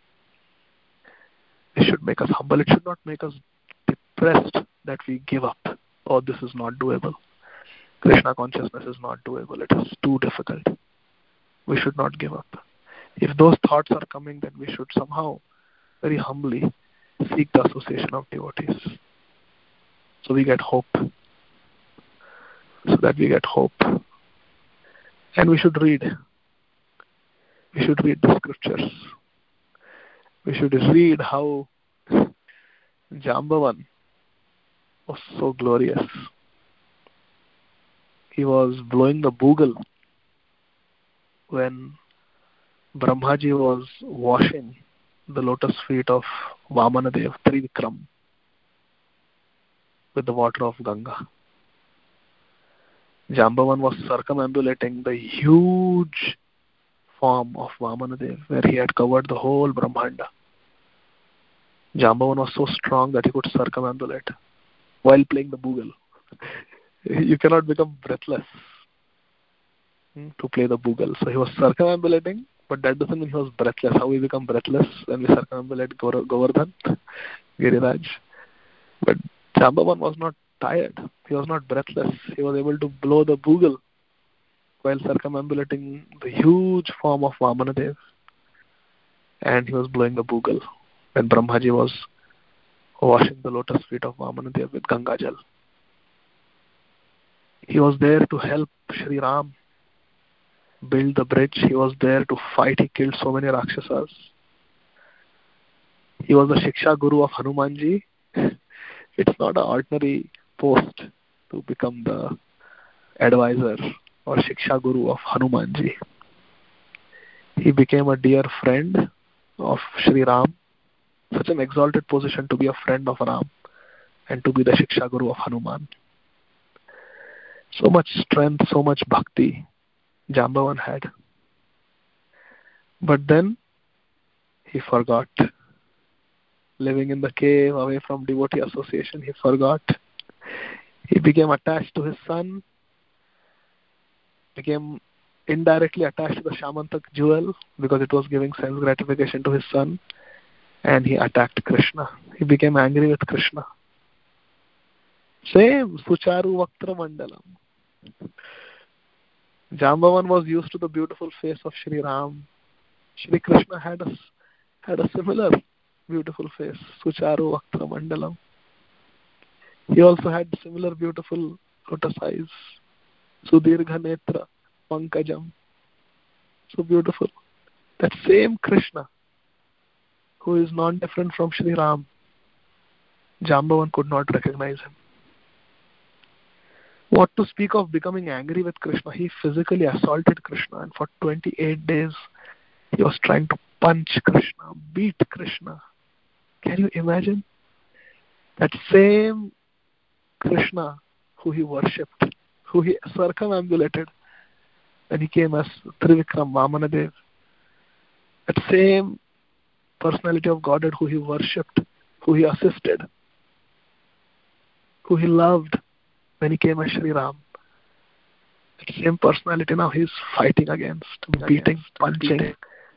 It should make us humble. It should not make us depressed that we give up. Oh, this is not doable. Krishna consciousness is not doable. It is too difficult. We should not give up. If those thoughts are coming, then we should somehow, very humbly, seek the association of devotees. So we get hope. And we should read. We should read the scriptures. We should read how Jambavan was so glorious. He was blowing the bugle when Brahmaji was washing the lotus feet of Vamanadev, Trivikram, with the water of Ganga. Jambavan was circumambulating the huge form of Vamanadev, where he had covered the whole Brahmanda. Jambavan was so strong that he could circumambulate while playing the bugle. You cannot become breathless to play the bugle. So he was circumambulating, but that doesn't mean he was breathless. How we become breathless when we circumambulate Govardhan, Giriraj. But Jambavan was not tired. He was not breathless. He was able to blow the bugle while circumambulating the huge form of Vamanadev. And he was blowing the bugle when Brahmaji was washing the lotus feet of Vamanadev with Ganga Jal. He was there to help Sri Ram build the bridge. He was there to fight. He killed so many Rakshasas. He was the Shiksha Guru of Hanumanji. It's not an ordinary post to become the advisor or Shiksha Guru of Hanumanji. He became a dear friend of Sri Ram. Such an exalted position to be a friend of Ram and to be the Shiksha Guru of Hanuman. So much strength, so much bhakti Jambavan had. But then he forgot. Living in the cave away from devotee association, he forgot. He became attached to his son, became indirectly attached to the Shamantak jewel because it was giving sense gratification to his son, and he attacked Krishna. He became angry with Krishna. Same, Sucharu Vaktra Mandalam. Jambavan was used to the beautiful face of Sri Ram. Sri Krishna had a similar beautiful face, Sucharu Vaktra Mandalam. He also had similar beautiful lotus eyes, Sudirgha Netra Pankajam. So beautiful. That same Krishna, who is non-different from Sri Ram, Jambavan could not recognize him. What to speak of becoming angry with Krishna? He physically assaulted Krishna, and for 28 days he was trying to punch Krishna, beat Krishna. Can you imagine? That same Krishna who he worshipped, who he circumambulated when he came as Trivikram Vamanadev, that same personality of Godhead who he worshipped, who he assisted, who he loved when he came as Sri Ram, that same personality now he is fighting against, beating, punching.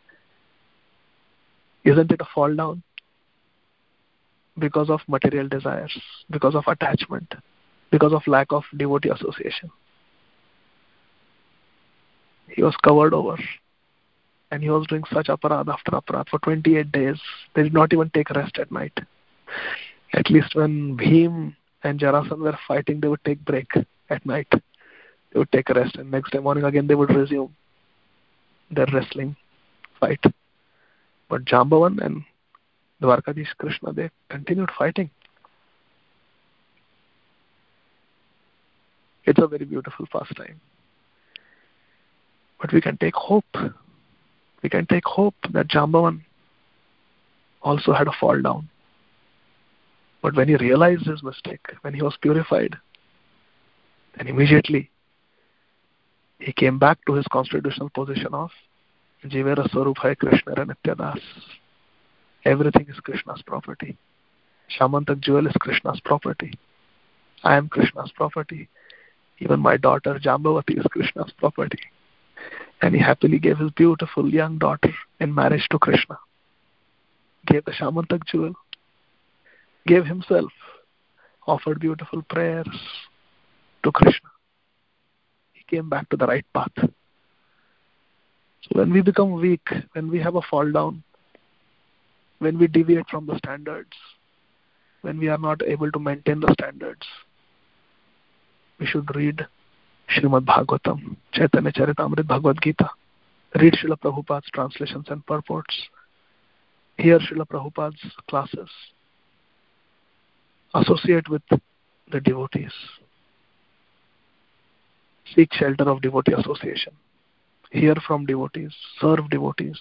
Isn't it a fall down? Because of material desires, because of attachment, because of lack of devotee association. He was covered over, and he was doing such aparad after aparad for 28 days. They did not even take rest at night. At least when Bhim and Jarasandha were fighting, they would take break at night. They would take a rest, and next day morning again they would resume their wrestling fight. But Jambavan and Dwarkadish Krishna, they continued fighting. It's a very beautiful pastime. But we can take hope. We can take hope that Jambavan also had a fall down. But when he realized his mistake, when he was purified, then immediately he came back to his constitutional position of Jivera Swarup Hai Krishna Nityadas. Everything is Krishna's property. Shamantak jewel is Krishna's property. I am Krishna's property. Even my daughter Jambavati is Krishna's property. And he happily gave his beautiful young daughter in marriage to Krishna. Gave the Shamantak jewel. Gave himself. Offered beautiful prayers to Krishna. He came back to the right path. So when we become weak, when we have a fall down, when we deviate from the standards, when we are not able to maintain the standards, we should read Srimad Bhagavatam, Chaitanya Charitamrita, Bhagavad Gita. Read Srila Prabhupada's translations and purports. Hear Srila Prabhupada's classes. Associate with the devotees. Seek shelter of devotee association. Hear from devotees. Serve devotees.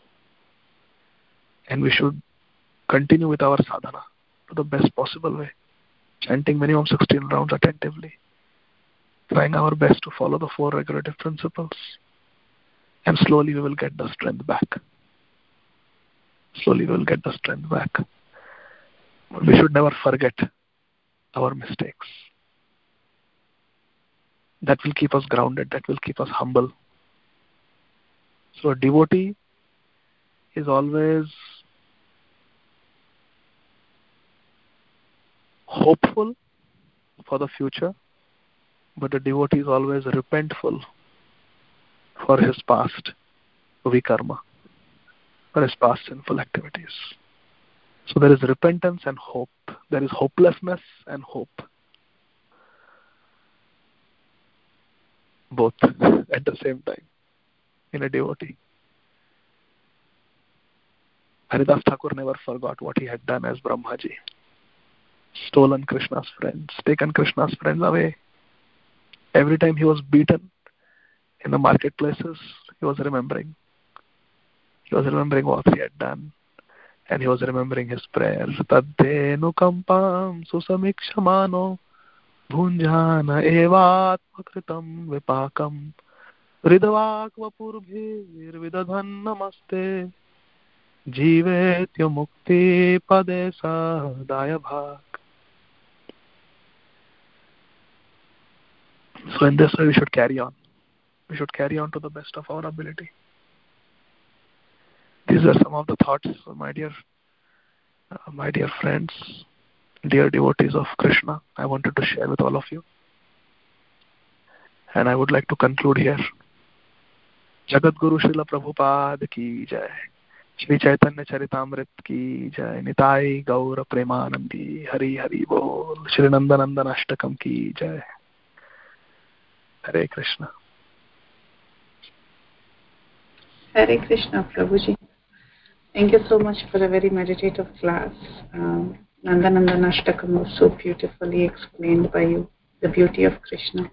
And we should continue with our sadhana to the best possible way. Chanting minimum 16 rounds attentively. Trying our best to follow the 4 regulative principles. And slowly we will get the strength back. Slowly we will get the strength back. But we should never forget our mistakes. That will keep us grounded. That will keep us humble. So a devotee is always hopeful for the future, but the devotee is always repentful for his past vikarma, for his past sinful activities. So there is repentance and hope. There is hopelessness and hope. Both at the same time in a devotee. Haridas Thakur never forgot what he had done as Brahmaji. Stolen Krishna's friends, taken Krishna's friends away. Every time he was beaten in the marketplaces, he was remembering. He was remembering what he had done. And he was remembering his prayers. Taddenu kampam susamikshamano bhunjana evatmakritam vipakam ridavakva purbhir vidadhan namaste jivetya mukti padesa daya bhak. So in this way we should carry on. We should carry on to the best of our ability. These are some of the thoughts, my dear friends, dear devotees of Krishna, I wanted to share with all of you. And I would like to conclude here. Jagat Guru Srila Prabhupada ki jai. Shri Chaitanya Charitamrit ki jai. Nitai Gaura Premanandi. Hari Hari Bol. Shri Nandanandan Ashtakam ki jai. Hare Krishna. Hare Krishna, Prabhuji. Thank you so much for a very meditative class. Nandanandan Ashtakam was so beautifully explained by you, the beauty of Krishna.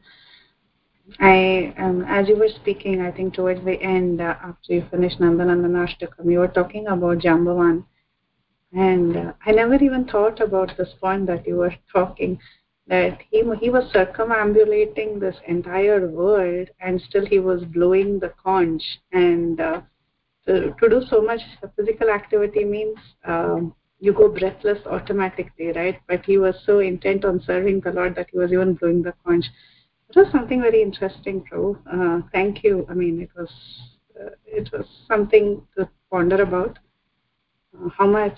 As you were speaking, I think towards the end, after you finished Nandanandan Ashtakam, you were talking about Jambavan. And I never even thought about this point that you were talking, that he was circumambulating this entire world and still he was blowing the conch. And to do so much physical activity means you go breathless automatically, right? But he was so intent on serving the Lord that he was even blowing the conch. It was something very interesting, Prabhu. Thank you. I mean, it was something to ponder about. How much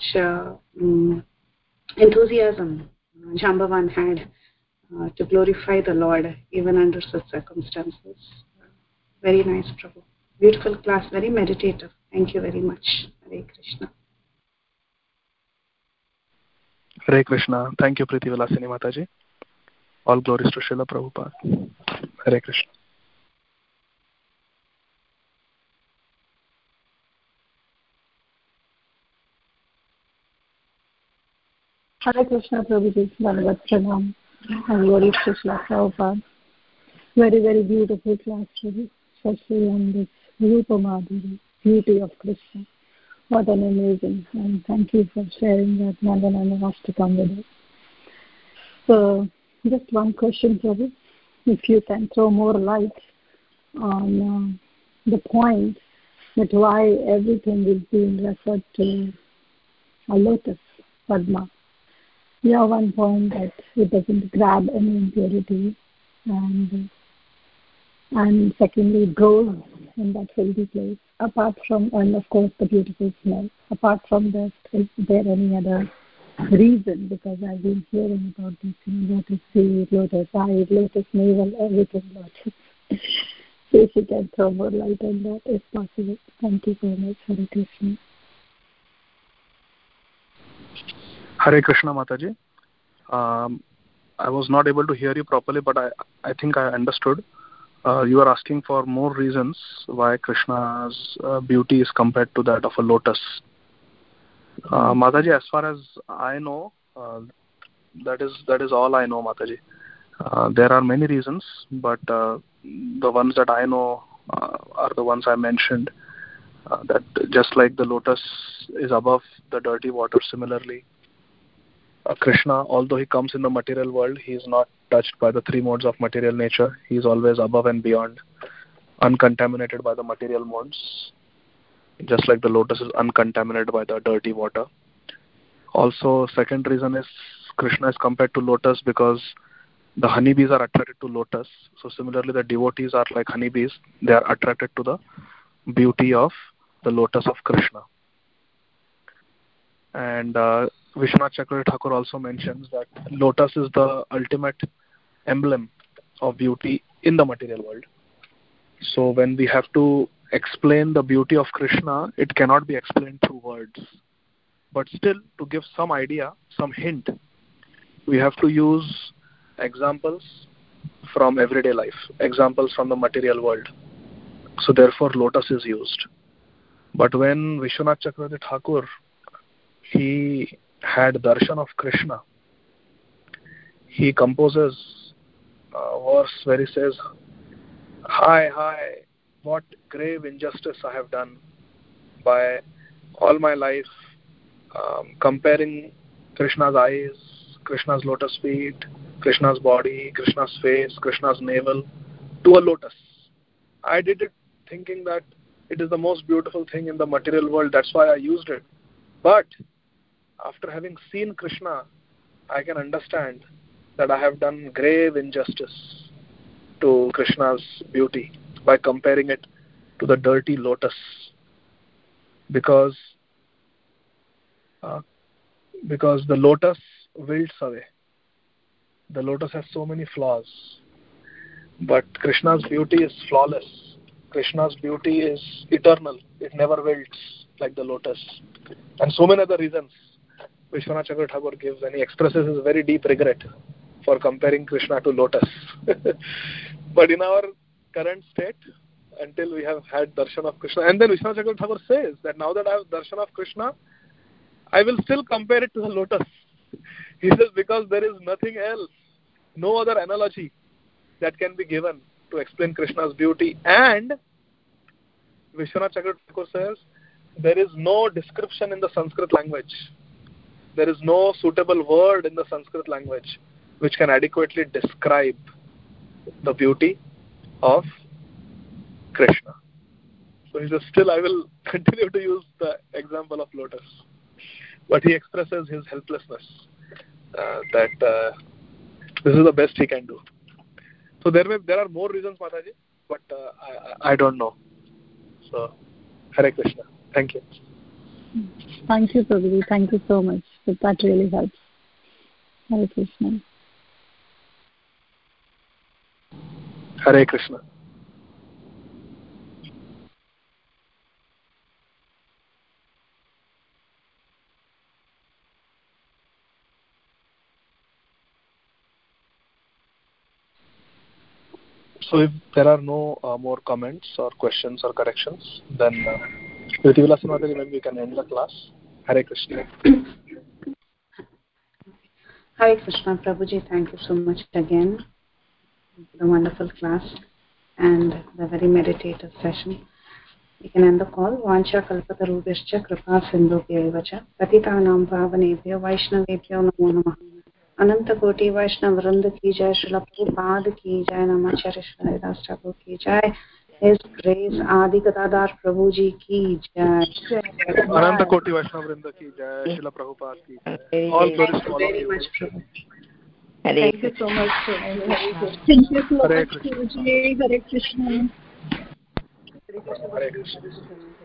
enthusiasm Jambavan had to glorify the Lord even under such circumstances. Very nice, Prabhu. Beautiful class, very meditative. Thank you very much. Hare Krishna. Hare Krishna. Thank you, Priti Vilasini Mataji. All glories to Srila Prabhupada. Hare Krishna. Hare Krishna, Prabhuji. Bhagavat Pranam. All glories to Srila Prabhupada. Very, very beautiful class, Prabhu. Especially on this Rupa Madhuri, beauty of Krishna. What an amazing, and thank you for sharing that Nandanandan Ashtakam with us. So, just one question, Prabhu. If you can throw more light on the point that why everything is being referred to a lotus, Padma. You have one point that it doesn't grab any impurity, and secondly, it grows in that healthy place. Apart from, and of course, the beautiful smell. Apart from that, is there any other reason? Because I've been hearing about this, lotus seed, lotus eye, lotus navel, everything lotus. So if you can throw more light on that, if possible. Thank you so much. Hare Krishna. Hare Krishna, Mataji. I was not able to hear you properly, but I think I understood. You are asking for more reasons why Krishna's beauty is compared to that of a lotus. Mataji, as far as I know, that is all I know, Mataji. There are many reasons, but the ones that I know are the ones I mentioned. That just like the lotus is above the dirty water, similarly, Krishna, although he comes in the material world, he is not touched by the three modes of material nature. He is always above and beyond, uncontaminated by the material modes, just like the lotus is uncontaminated by the dirty water. Also, second reason is Krishna is compared to lotus because the honeybees are attracted to lotus. So similarly, the devotees are like honeybees. They are attracted to the beauty of the lotus of Krishna. And Vishwanath Chakravarti Thakur also mentions that lotus is the ultimate emblem of beauty in the material world. So when we have to explain the beauty of Krishna, it cannot be explained through words. But still, to give some idea, some hint, we have to use examples from everyday life, examples from the material world. So therefore, lotus is used. But when Vishwanath Chakravarti Thakur, he had darshan of Krishna, he composes a verse where he says, Hi, what grave injustice I have done by all my life comparing Krishna's eyes, Krishna's lotus feet, Krishna's body, Krishna's face, Krishna's navel to a lotus. I did it thinking that it is the most beautiful thing in the material world, that's why I used it. But after having seen Krishna, I can understand that I have done grave injustice to Krishna's beauty by comparing it to the dirty lotus, because the lotus wilts away. The lotus has so many flaws, but Krishna's beauty is flawless. Krishna's beauty is eternal. It never wilts like the lotus. And so many other reasons Vishwanath Chakravarti Thakur gives, and he expresses his very deep regret for comparing Krishna to lotus. But in our current state, until we have had darshan of Krishna, and then Vishwanath Chakravarti Thakur says that now that I have darshan of Krishna, I will still compare it to the lotus. He says because there is nothing else, no other analogy that can be given to explain Krishna's beauty. And Vishwanath Chakravarti Thakur says there is no description in the Sanskrit language. There is no suitable word in the Sanskrit language which can adequately describe the beauty of Krishna. So he says, still I will continue to use the example of lotus. But he expresses his helplessness, that this is the best he can do. So there are more reasons, Mataji, but I don't know. So, Hare Krishna. Thank you. Thank you, Prabhuji. Thank you so much. That really helps. Hare Krishna. Hare Krishna. So if there are no more comments or questions or corrections, then with Vilasan Mataji, maybe we can end the class. Hare Krishna. Hare Krishna, Prabhuji, thank you so much again for the wonderful class and the very meditative session. We can end the call. Vancha kalpatarubhyascha kripa sindhubhyaiva cha patitanam pavanebhyo vaishnavebhyo namo namah. Ananta Koti Vaishnav Vrinda ki jai, Srila Prabhupada ki jai, Namacharya Srila Haridas Thakur ki jai. His Grace Adi Gadadhar Prabhuji ki jai. Ananta Koti Vaishnava Vrinda ki jai. Srila Prabhupada ki jai. All glories to all of you. Thank you so much. Thank you so Hare much, Krishna. Guruji. Hare Krishna. Hare Krishna.